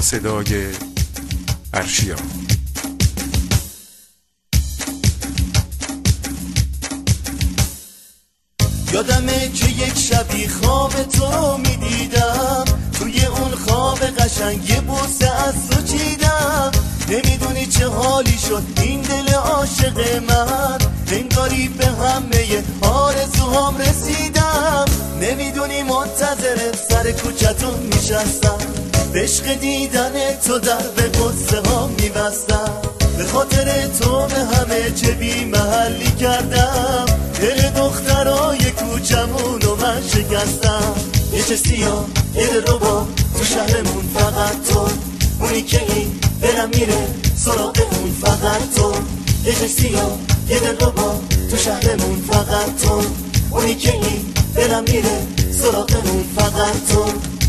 صدای ارشیا. یادمه که یک شبی خواب تو رو میدیدم، توی اون خواب قشنگ یه بوسه از تو چیدم. نمیدونی چه حالی شد این دل عاشق من، انگاری به همه آرزوهام رسیدم. نمیدونی منتظرت سر کوچتون میشستم، عشق دیدن تو در به قصه ها میبستم. به خاطر تو به همه چه بی محلی کردم، دل دخترای کوچمونو من شکستم. یه چه سیاه یه دل رو با تو شهرمون فقط تو، اونی که این دلم میره سراغ اون فقط تو. یه چه سیاه یه دل رو با تو شهرمون فقط تو، اونی که این دلم میره سراغ اون فقط تو.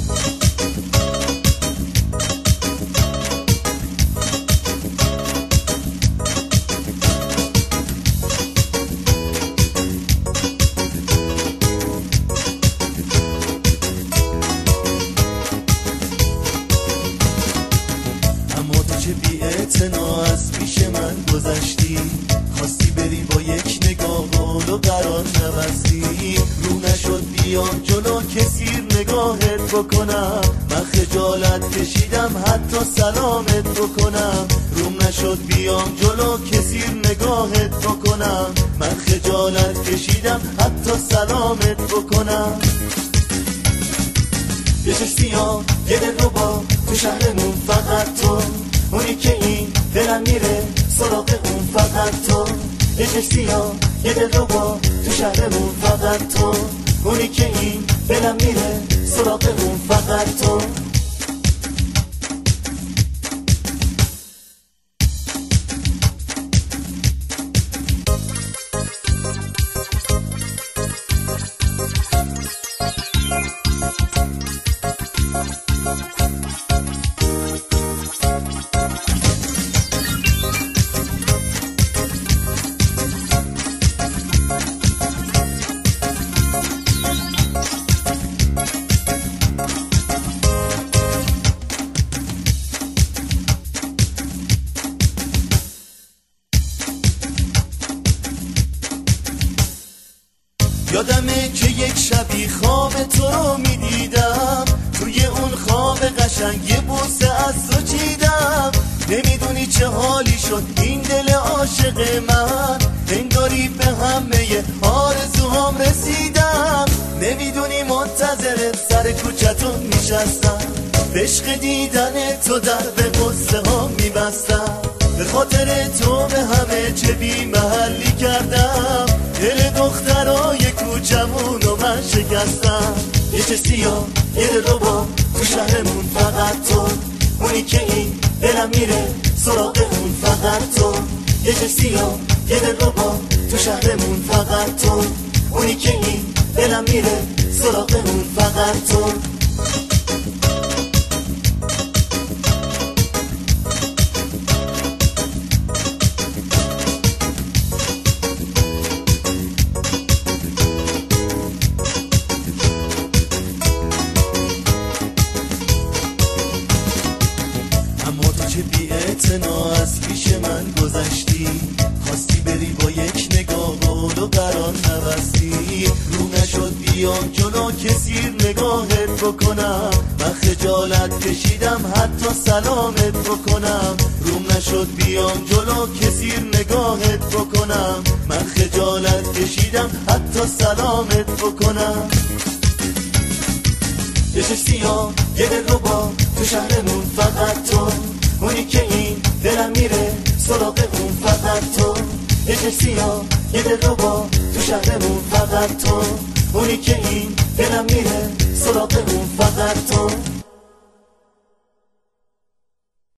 بی‌اعتنا از پیش من گذشتی، خواستی بری با یک نگاه قول و قرار نبستی. رو نشد بیام جلو که سیر نگاهت بکنم، من خجالت کشیدم حتی سلامت بکنم. روم نشد بیام جلو که سیر نگاهت بکنم، من خجالت کشیدم حتی سلامت بکنم. یه چشم سیاه یه دل رو با تو شهرمون فقط تو، اونی که این دلم میره سراغ اون فقط تو. یه چشم سیاه یه دل رو با تو شهرمون فقط تو، اونی که این دلم میره سراغ اون فقط تو. یادمه که یک شبی خواب تو رو میدیدم، توی اون خواب قشنگ یه بوسه از تو چیدم. نمیدونی چه حالی شد این دل عاشق من، انگاری به همه آرزوهام رسیدم. نمیدونی منتظرت سر کوچتون میشستم، عشق دیدن تو در به قصه ها میبستم. به خاطر تو به همه چه بی محلی کردم، دل دخترای کوچمونو من شکستم. یه چه سیاه یه دل رو با تو شهرمون فقط تو، اونی که این دلم میره سراغ اون فقط تو. یه چه سیاه یه دل رو با تو شهرمون فقط تو، اونی که این دلم میره سراغ اون فقط تو. بی‌اعتنا از پیش من گذشتی، خواستی بری با یک نگاه قول و قرار نبستی. رو نشد بیام جلو که سیر نگاهت بکنم، من خجالت کشیدم حتی سلامت بکنم. روم نشد بیام جلو که سیر نگاهت بکنم، من خجالت کشیدم حتی سلامت بکنم. یه چشم سیاه یه دل رو با تو شهرمون فقط تو، اونی که این دلم میره سراغ اون فقط تو. یه چشم سیاه یه دل رو با تو شهرمون فقط تو، اونی که این دلم میره سراغ اون فقط تو.